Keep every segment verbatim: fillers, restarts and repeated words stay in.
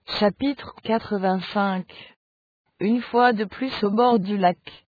Chapitre quatre-vingt-cinq. Une fois de plus au bord du lac,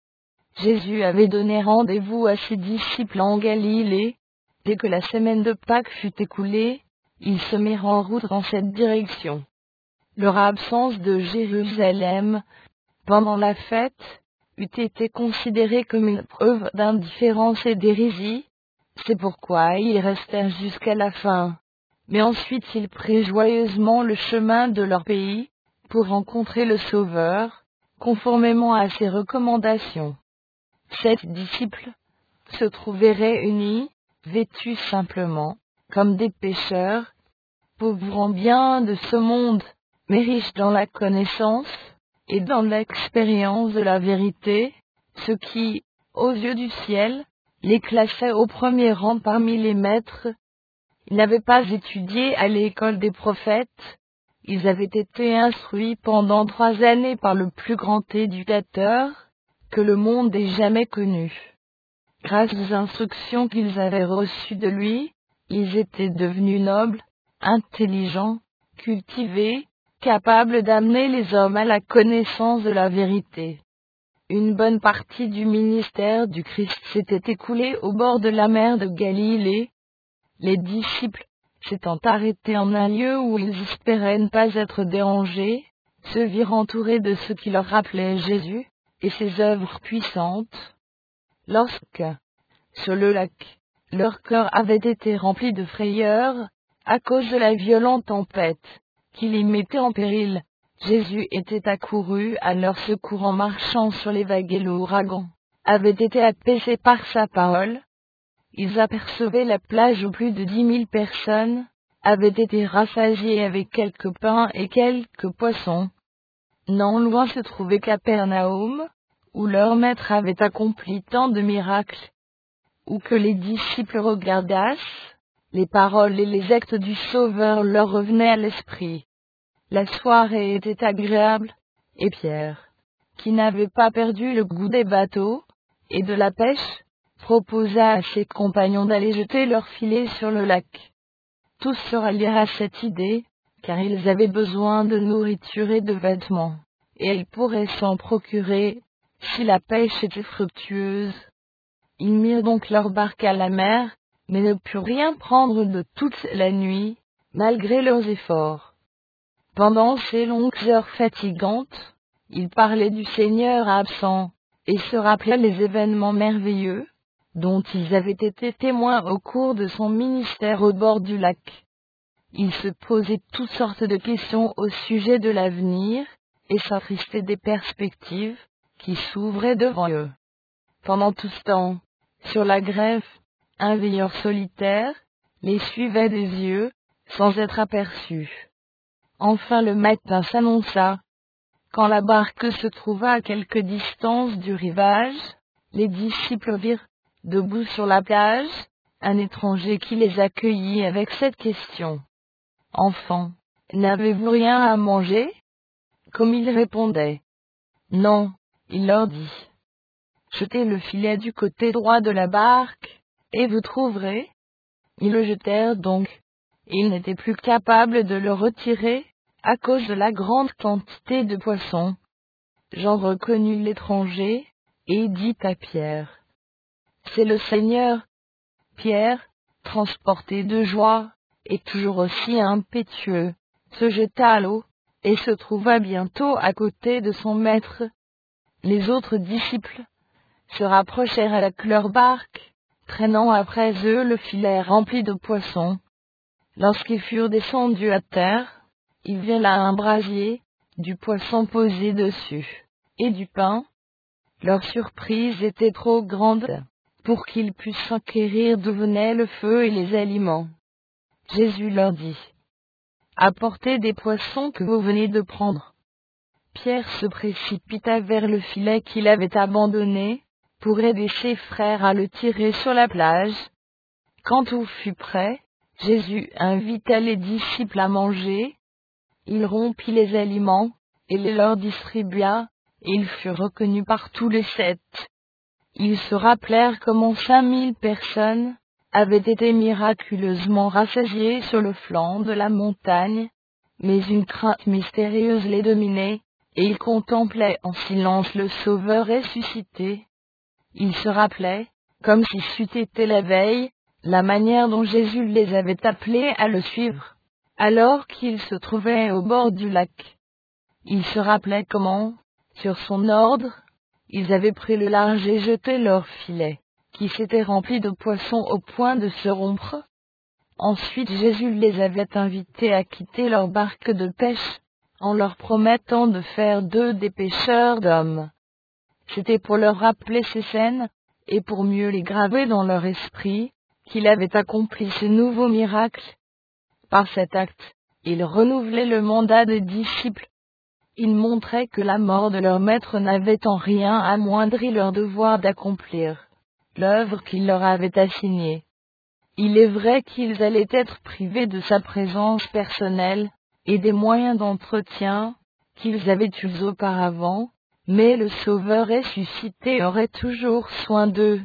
Jésus avait donné rendez-vous à ses disciples en Galilée. Dès que la semaine de Pâques fut écoulée, ils se mirent en route dans cette direction. Leur absence de Jérusalem, pendant la fête, eût été considérée comme une preuve d'indifférence et d'hérésie. C'est pourquoi ils restèrent jusqu'à la fin. Mais ensuite ils prirent joyeusement le chemin de leur pays, pour rencontrer le Sauveur, conformément à ses recommandations. Sept disciples se trouvaient réunis, vêtus simplement, comme des pêcheurs, pauvres en bien de ce monde, mais riches dans la connaissance et dans l'expérience de la vérité, ce qui, aux yeux du ciel, les classait au premier rang parmi les maîtres. Ils n'avaient pas étudié à l'école des prophètes, ils avaient été instruits pendant trois années par le plus grand éducateur que le monde ait jamais connu. Grâce aux instructions qu'ils avaient reçues de lui, ils étaient devenus nobles, intelligents, cultivés, capables d'amener les hommes à la connaissance de la vérité. Une bonne partie du ministère du Christ s'était écoulée au bord de la mer de Galilée. Les disciples, s'étant arrêtés en un lieu où ils espéraient ne pas être dérangés, se virent entourés de ce qui leur rappelait Jésus et ses œuvres puissantes. Lorsque, sur le lac, leur cœur avait été rempli de frayeur, à cause de la violente tempête, qui les mettait en péril, Jésus était accouru à leur secours en marchant sur les vagues et l'ouragan avait été apaisé par sa parole. Ils apercevaient la plage où plus de dix mille personnes avaient été rassasiées avec quelques pains et quelques poissons. Non loin se trouvait Capernaum, où leur maître avait accompli tant de miracles, où que les disciples regardassent, les paroles et les actes du Sauveur leur revenaient à l'esprit. La soirée était agréable, et Pierre, qui n'avait pas perdu le goût des bateaux et de la pêche, proposa à ses compagnons d'aller jeter leurs filets sur le lac. Tous se rallièrent à cette idée, car ils avaient besoin de nourriture et de vêtements, et ils pourraient s'en procurer, si la pêche était fructueuse. Ils mirent donc leur barque à la mer, mais ne purent rien prendre de toute la nuit, malgré leurs efforts. Pendant ces longues heures fatigantes, ils parlaient du Seigneur absent, et se rappelaient les événements merveilleux, dont ils avaient été témoins au cours de son ministère au bord du lac. Ils se posaient toutes sortes de questions au sujet de l'avenir, et s'attristaient des perspectives qui s'ouvraient devant eux. Pendant tout ce temps, sur la grève, un veilleur solitaire les suivait des yeux, sans être aperçu. Enfin le matin s'annonça. Quand la barque se trouva à quelque distance du rivage, les disciples virent, debout sur la plage, un étranger qui les accueillit avec cette question. « Enfants, n'avez-vous rien à manger ?» Comme ils répondaient « Non », il leur dit « Jetez le filet du côté droit de la barque, et vous trouverez. » Ils le jetèrent donc, et ils n'étaient plus capables de le retirer, à cause de la grande quantité de poissons. Jean reconnut l'étranger, et dit à Pierre, « C'est le Seigneur. » Pierre, transporté de joie, et toujours aussi impétueux, se jeta à l'eau, et se trouva bientôt à côté de son maître. Les autres disciples se rapprochèrent avec leur barque, traînant après eux le filet rempli de poissons. Lorsqu'ils furent descendus à terre, ils virent là un brasier, du poisson posé dessus, et du pain. Leur surprise était trop grande pour qu'ils puissent enquérir d'où venait le feu et les aliments. Jésus leur dit, « Apportez des poissons que vous venez de prendre. » Pierre se précipita vers le filet qu'il avait abandonné, pour aider ses frères à le tirer sur la plage. Quand tout fut prêt, Jésus invita les disciples à manger. Il rompit les aliments, et les leur distribua, et il fut reconnu par tous les sept. Ils se rappelèrent comment cinq mille personnes avaient été miraculeusement rassasiées sur le flanc de la montagne, Mais une crainte mystérieuse les dominait, et ils contemplaient en silence le Sauveur ressuscité. Ils se rappelaient, comme si c'eût été la veille, la manière dont Jésus les avait appelés à le suivre, alors qu'ils se trouvaient au bord du lac. Ils se rappelaient comment, sur son ordre, ils avaient pris le large et jeté leur filet, qui s'était rempli de poissons au point de se rompre. Ensuite Jésus les avait invités à quitter leur barque de pêche, en leur promettant de faire d'eux des pêcheurs d'hommes. C'était pour leur rappeler ces scènes, et pour mieux les graver dans leur esprit, qu'il avait accompli ce nouveau miracle. Par cet acte, il renouvelait le mandat des disciples. Il montrait que la mort de leur maître n'avait en rien amoindri leur devoir d'accomplir l'œuvre qu'il leur avait assignée. Il est vrai qu'ils allaient être privés de sa présence personnelle, et des moyens d'entretien qu'ils avaient eus auparavant, mais le Sauveur ressuscité aurait toujours soin d'eux.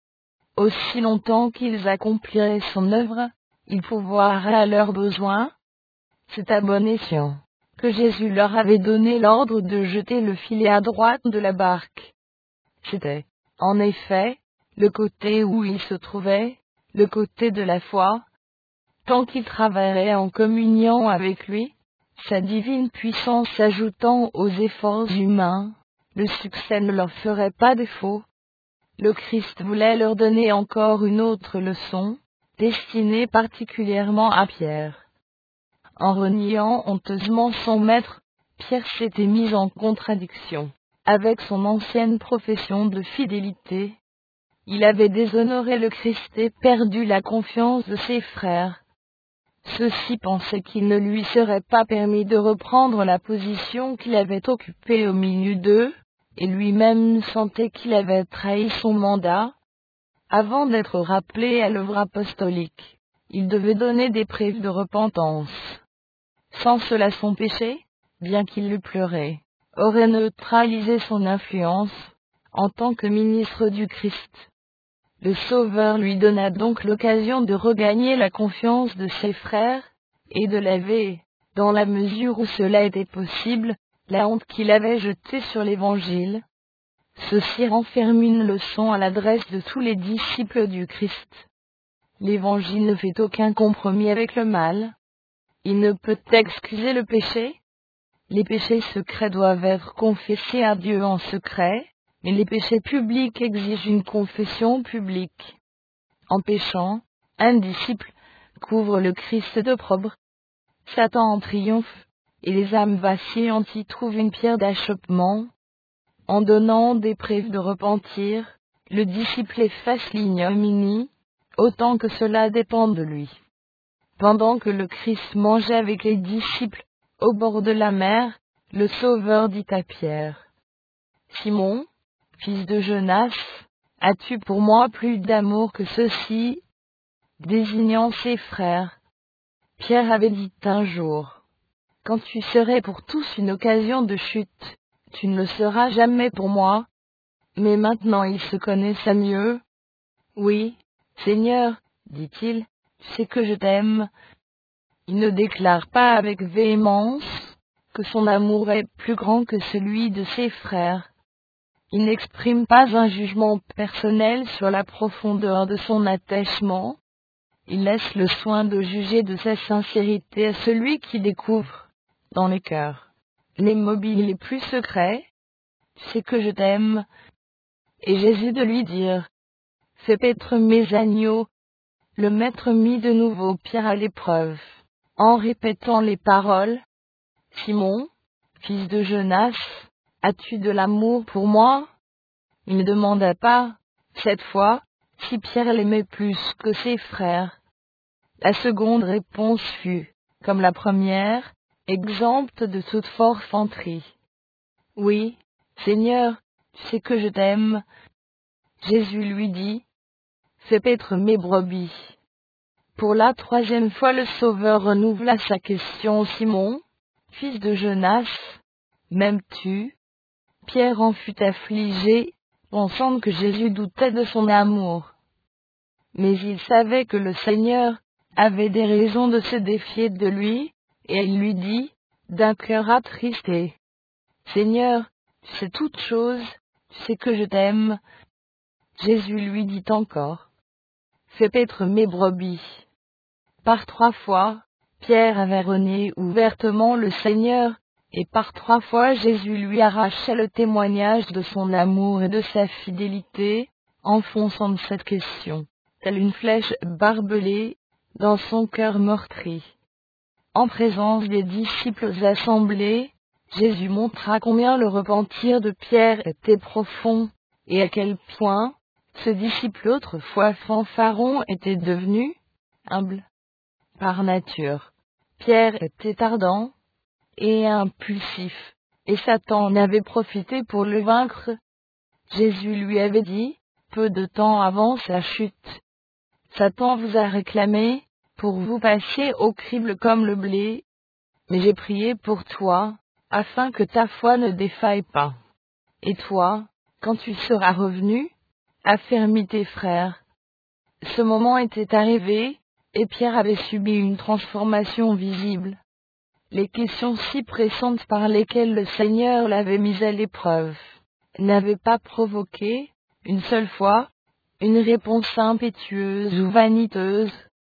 Aussi longtemps qu'ils accompliraient son œuvre, il pourvoirait à leurs besoins. C'est à bon escient que Jésus leur avait donné l'ordre de jeter le filet à droite de la barque. C'était, en effet, le côté où ils se trouvaient, le côté de la foi. Tant qu'ils travailleraient en communion avec lui, sa divine puissance s'ajoutant aux efforts humains, le succès ne leur ferait pas défaut. Le Christ voulait leur donner encore une autre leçon, destinée particulièrement à Pierre. En reniant honteusement son maître, Pierre s'était mis en contradiction avec son ancienne profession de fidélité. Il avait déshonoré le Christ et perdu la confiance de ses frères. Ceux-ci pensaient qu'il ne lui serait pas permis de reprendre la position qu'il avait occupée au milieu d'eux, et lui-même sentait qu'il avait trahi son mandat. Avant d'être rappelé à l'œuvre apostolique, il devait donner des preuves de repentance. Sans cela, son péché, bien qu'il l'eût pleuré, aurait neutralisé son influence en tant que ministre du Christ. Le Sauveur lui donna donc l'occasion de regagner la confiance de ses frères, et de laver, dans la mesure où cela était possible, la honte qu'il avait jetée sur l'Évangile. Ceci renferme une leçon à l'adresse de tous les disciples du Christ. L'Évangile ne fait aucun compromis avec le mal. Il ne peut excuser le péché. Les péchés secrets doivent être confessés à Dieu en secret, mais les péchés publics exigent une confession publique. En péchant, un disciple couvre le Christ d'opprobre. Satan en triomphe, et les âmes vacillantes y trouvent une pierre d'achoppement. En donnant des preuves de repentir, le disciple efface l'ignominie, autant que cela dépend de lui. Pendant que le Christ mangeait avec les disciples, au bord de la mer, le Sauveur dit à Pierre: « Simon, fils de Jonas, as-tu pour moi plus d'amour que ceux-ci » désignant ses frères. Pierre avait dit un jour: « Quand tu serais pour tous une occasion de chute, tu ne le seras jamais pour moi. » Mais maintenant ils se connaissent à mieux. « Oui, Seigneur, dit-il, tu sais que je t'aime. » Il ne déclare pas avec véhémence que son amour est plus grand que celui de ses frères. Il n'exprime pas un jugement personnel sur la profondeur de son attachement. Il laisse le soin de juger de sa sincérité à celui qui découvre, dans les cœurs, les mobiles les plus secrets. « Tu sais que je t'aime. » Et Jésus de lui dire: « Fais paître mes agneaux. » Le Maître mit de nouveau Pierre à l'épreuve, en répétant les paroles: « Simon, fils de Jonas, as-tu de l'amour pour moi ?» Il ne demanda pas, cette fois, si Pierre l'aimait plus que ses frères. La seconde réponse fut, comme la première, exempte de toute forfanterie. « Oui, Seigneur, tu sais que je t'aime. » Jésus lui dit: « Fais paître mes brebis. » Pour la troisième fois, le Sauveur renouvela sa question: « Simon, fils de Jonas, m'aimes-tu » Pierre en fut affligé, pensant que Jésus doutait de son amour. Mais il savait que le Seigneur avait des raisons de se défier de lui, et elle lui dit, d'un cœur attristé, « Seigneur, tu sais toutes choses, tu sais que je t'aime. » Jésus lui dit encore, « Fais paître mes brebis. » Par trois fois, Pierre avait renié ouvertement le Seigneur, et par trois fois Jésus lui arrachait le témoignage de son amour et de sa fidélité, enfonçant cette question, telle une flèche barbelée, dans son cœur meurtri. En présence des disciples assemblés, Jésus montra combien le repentir de Pierre était profond, et à quel point ce disciple autrefois fanfaron était devenu humble. Par nature, Pierre était ardent et impulsif, et Satan en avait profité pour le vaincre. Jésus lui avait dit, peu de temps avant sa chute, « Satan vous a réclamé, pour vous passer au crible comme le blé, mais j'ai prié pour toi, afin que ta foi ne défaille pas. Et toi, quand tu seras revenu, affermis tes frères. » Ce moment était arrivé, et Pierre avait subi une transformation visible. Les questions si pressantes par lesquelles le Seigneur l'avait mis à l'épreuve n'avaient pas provoqué, une seule fois, une réponse impétueuse ou vaniteuse.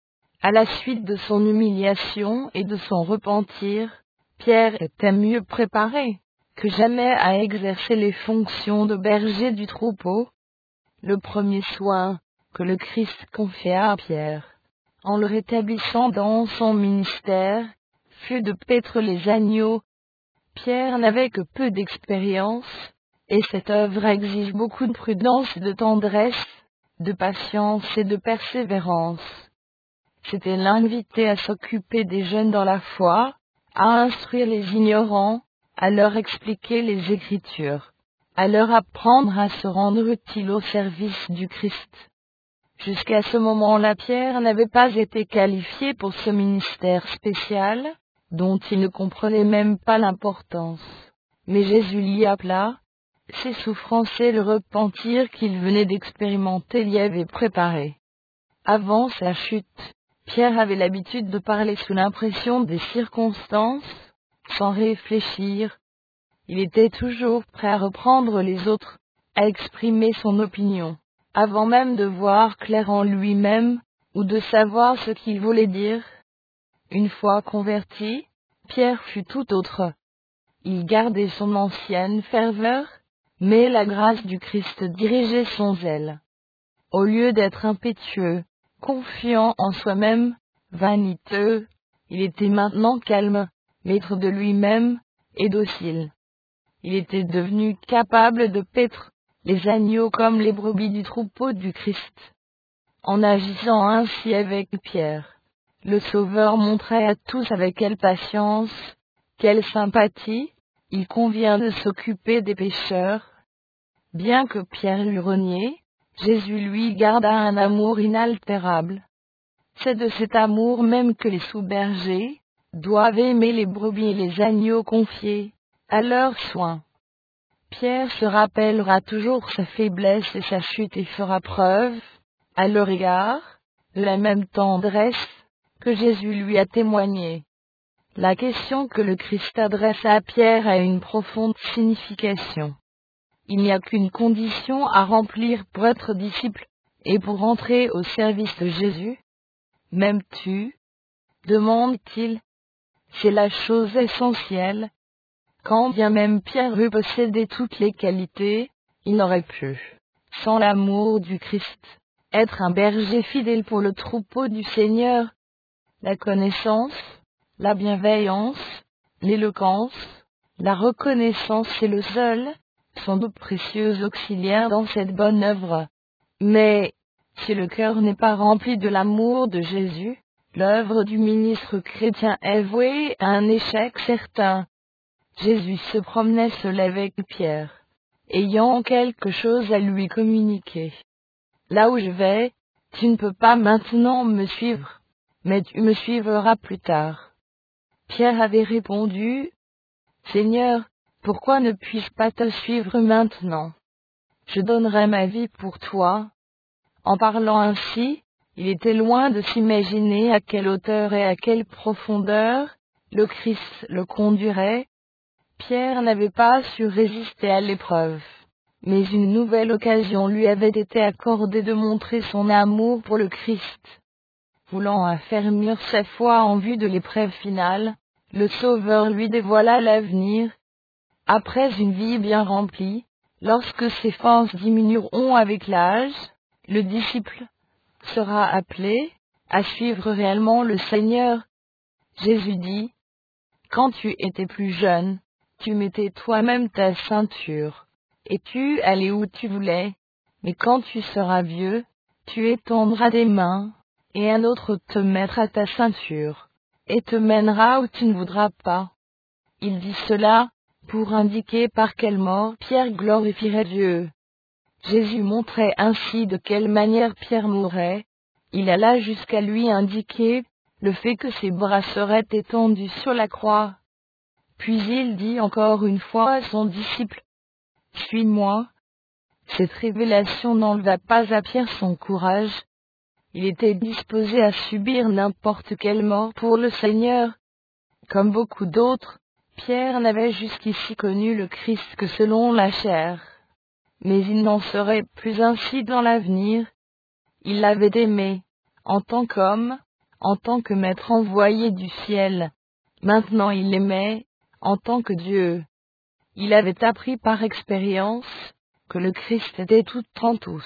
À la suite de son humiliation et de son repentir, Pierre était mieux préparé que jamais à exercer les fonctions de berger du troupeau. Le premier soin que le Christ confia à Pierre, en le rétablissant dans son ministère, fut de paître les agneaux. Pierre n'avait que peu d'expérience, et cette œuvre exige beaucoup de prudence et de tendresse, de patience et de persévérance. C'était l'inviter à s'occuper des jeunes dans la foi, à instruire les ignorants, à leur expliquer les Écritures, à leur apprendre à se rendre utile au service du Christ. Jusqu'à ce moment-là, Pierre n'avait pas été qualifié pour ce ministère spécial, dont il ne comprenait même pas l'importance. Mais Jésus l'y appela, ses souffrances et le repentir qu'il venait d'expérimenter l'y avaient préparé. Avant sa chute, Pierre avait l'habitude de parler sous l'impression des circonstances, sans réfléchir. Il était toujours prêt à reprendre les autres, à exprimer son opinion, avant même de voir clair en lui-même, ou de savoir ce qu'il voulait dire. Une fois converti, Pierre fut tout autre. Il gardait son ancienne ferveur, mais la grâce du Christ dirigeait son zèle. Au lieu d'être impétueux, confiant en soi-même, vaniteux, il était maintenant calme, maître de lui-même, et docile. Il était devenu capable de paître les agneaux comme les brebis du troupeau du Christ. En agissant ainsi avec Pierre, le Sauveur montrait à tous avec quelle patience, quelle sympathie, il convient de s'occuper des pécheurs. Bien que Pierre l'eût renié, Jésus lui garda un amour inaltérable. C'est de cet amour même que les sous-bergers doivent aimer les brebis et les agneaux confiés à leurs soins. Pierre se rappellera toujours sa faiblesse et sa chute et fera preuve, à leur égard, de la même tendresse que Jésus lui a témoigné. La question que le Christ adresse à Pierre a une profonde signification. Il n'y a qu'une condition à remplir pour être disciple et pour entrer au service de Jésus. M'aimes-tu ? Demande-t-il. C'est la chose essentielle. Quand bien même Pierre eût possédé toutes les qualités, il n'aurait pu, sans l'amour du Christ, être un berger fidèle pour le troupeau du Seigneur. La connaissance, la bienveillance, l'éloquence, la reconnaissance et le zèle sont de précieux auxiliaires dans cette bonne œuvre. Mais, si le cœur n'est pas rempli de l'amour de Jésus, l'œuvre du ministre chrétien est vouée à un échec certain. Jésus se promenait seul avec Pierre, ayant quelque chose à lui communiquer. Là où je vais, tu ne peux pas maintenant me suivre, mais tu me suivras plus tard. Pierre avait répondu, « Seigneur, pourquoi ne puis-je pas te suivre maintenant? Je donnerai ma vie pour toi. » En parlant ainsi, il était loin de s'imaginer à quelle hauteur et à quelle profondeur le Christ le conduirait. Pierre n'avait pas su résister à l'épreuve, mais une nouvelle occasion lui avait été accordée de montrer son amour pour le Christ. Voulant affermir sa foi en vue de l'épreuve finale, le Sauveur lui dévoila l'avenir. Après une vie bien remplie, lorsque ses forces diminueront avec l'âge, le disciple sera appelé à suivre réellement le Seigneur. Jésus dit, « Quand tu étais plus jeune, tu mettais toi-même ta ceinture, et tu allais où tu voulais, mais quand tu seras vieux, tu étendras tes mains, et un autre te mettra ta ceinture, et te mènera où tu ne voudras pas. » Il dit cela pour indiquer par quelle mort Pierre glorifierait Dieu. Jésus montrait ainsi de quelle manière Pierre mourrait. Il alla jusqu'à lui indiquer le fait que ses bras seraient étendus sur la croix. Puis il dit encore une fois à son disciple, « Suis-moi ». Cette révélation n'enleva pas à Pierre son courage. Il était disposé à subir n'importe quelle mort pour le Seigneur. Comme beaucoup d'autres, Pierre n'avait jusqu'ici connu le Christ que selon la chair. Mais il n'en serait plus ainsi dans l'avenir. Il l'avait aimé, en tant qu'homme, en tant que maître envoyé du ciel. Maintenant il l'aimait, en tant que Dieu. Il avait appris par expérience que le Christ était tout en tous.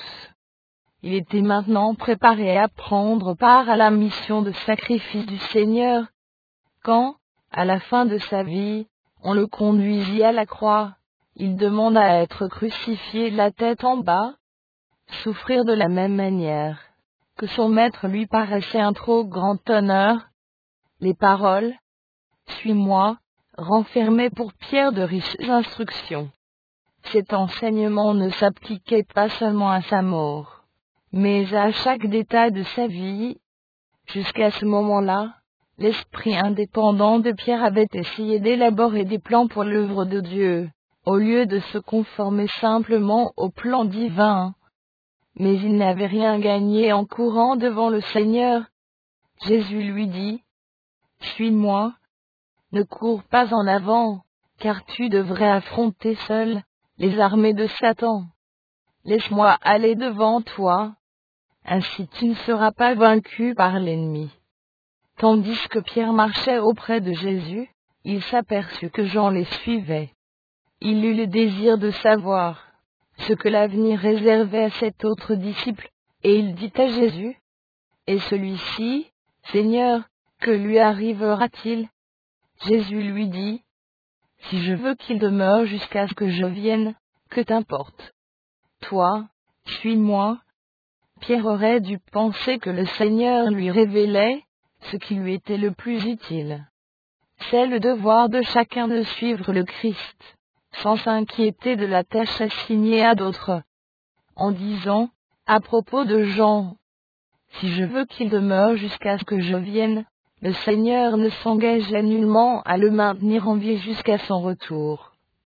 Il était maintenant préparé à prendre part à la mission de sacrifice du Seigneur. Quand, à la fin de sa vie, on le conduisit à la croix, il demanda à être crucifié la tête en bas, souffrir de la même manière que son maître lui paraissait un trop grand honneur. Les paroles « Suis-moi » renfermaient pour Pierre de riches instructions. Cet enseignement ne s'appliquait pas seulement à sa mort, mais à chaque détail de sa vie. Jusqu'à ce moment-là, l'esprit indépendant de Pierre avait essayé d'élaborer des plans pour l'œuvre de Dieu, au lieu de se conformer simplement au plan divin. Mais il n'avait rien gagné en courant devant le Seigneur. Jésus lui dit, « Suis-moi, ne cours pas en avant, car tu devrais affronter seul les armées de Satan. Laisse-moi aller devant toi, ainsi tu ne seras pas vaincu par l'ennemi. » Tandis que Pierre marchait auprès de Jésus, il s'aperçut que Jean les suivait. Il eut le désir de savoir ce que l'avenir réservait à cet autre disciple, et il dit à Jésus, « Et celui-ci, Seigneur, que lui arrivera-t-il » Jésus lui dit, « Si je veux qu'il demeure jusqu'à ce que je vienne, que t'importe. Toi, suis-moi. » Pierre aurait dû penser que le Seigneur lui révélait ce qui lui était le plus utile. C'est le devoir de chacun de suivre le Christ, sans s'inquiéter de la tâche assignée à d'autres. En disant, à propos de Jean, « Si je veux qu'il demeure jusqu'à ce que je vienne », le Seigneur ne s'engageait nullement à le maintenir en vie jusqu'à son retour.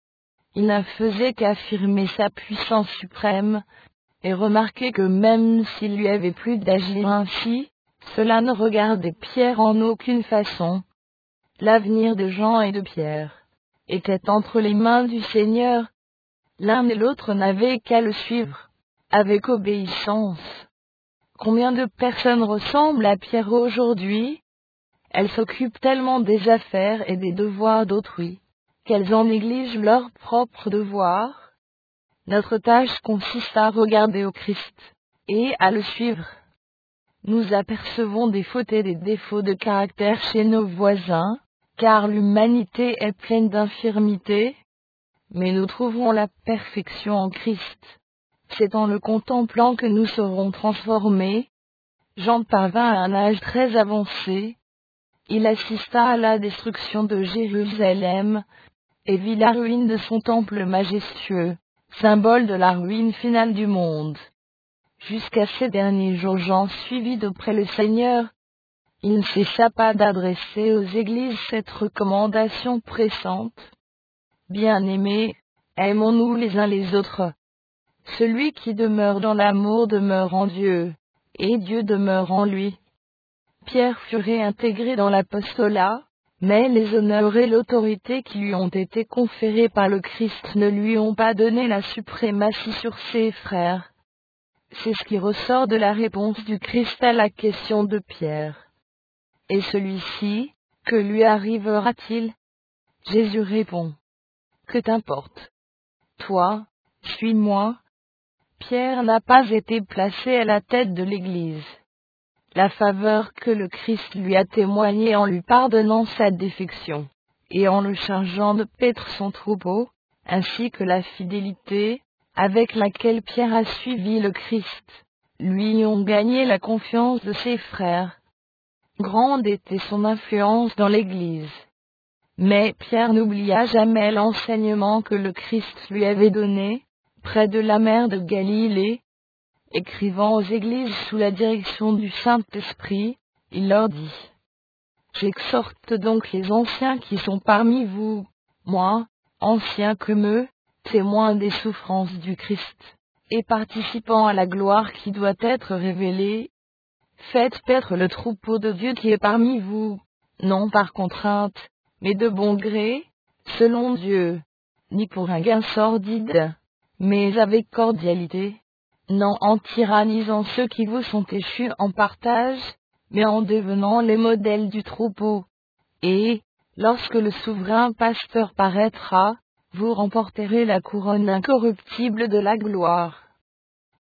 Il ne faisait qu'affirmer sa puissance suprême, et remarquer que même s'il lui avait plu d'agir ainsi, cela ne regardait Pierre en aucune façon. L'avenir de Jean et de Pierre était entre les mains du Seigneur. L'un et l'autre n'avaient qu'à le suivre, avec obéissance. Combien de personnes ressemblent à Pierre aujourd'hui? Elles s'occupent tellement des affaires et des devoirs d'autrui, qu'elles en négligent leurs propres devoirs. Notre tâche consiste à regarder au Christ, et à le suivre. Nous apercevons des fautes et des défauts de caractère chez nos voisins, car l'humanité est pleine d'infirmités, mais nous trouverons la perfection en Christ. C'est en le contemplant que nous serons transformés. Jean parvint à un âge très avancé. Il assista à la destruction de Jérusalem, et vit la ruine de son temple majestueux, symbole de la ruine finale du monde. Jusqu'à ces derniers jours, Jean suivit de près le Seigneur. Il ne cessa pas d'adresser aux églises cette recommandation pressante. Bien-aimés, aimons-nous les uns les autres. Celui qui demeure dans l'amour demeure en Dieu, et Dieu demeure en lui. Pierre fut réintégré dans l'apostolat, Mais les honneurs et l'autorité qui lui ont été conférés par le Christ ne lui ont pas donné la suprématie sur ses frères. C'est ce qui ressort de la réponse du Christ à la question de Pierre. Et celui-ci, que lui arrivera-t-il? Jésus répond. Que t'importe? Toi, suis-moi. Pierre n'a pas été placé à la tête de l'Église. La faveur que le Christ lui a témoignée en lui pardonnant sa défection, et en le chargeant de paître son troupeau, ainsi que la fidélité, avec laquelle Pierre a suivi le Christ, lui ont gagné la confiance de ses frères. Grande était son influence dans l'Église. Mais Pierre n'oublia jamais l'enseignement que le Christ lui avait donné, près de la mer de Galilée. Écrivant aux églises sous la direction du Saint-Esprit, il leur dit: J'exhorte donc les anciens qui sont parmi vous, moi, ancien comme eux, témoin des souffrances du Christ, et participant à la gloire qui doit être révélée. Faites paître le troupeau de Dieu qui est parmi vous, non par contrainte, mais de bon gré, selon Dieu, ni pour un gain sordide, mais avec cordialité. Non en tyrannisant ceux qui vous sont échus en partage, mais en devenant les modèles du troupeau. Et, lorsque le souverain pasteur paraîtra, vous remporterez la couronne incorruptible de la gloire.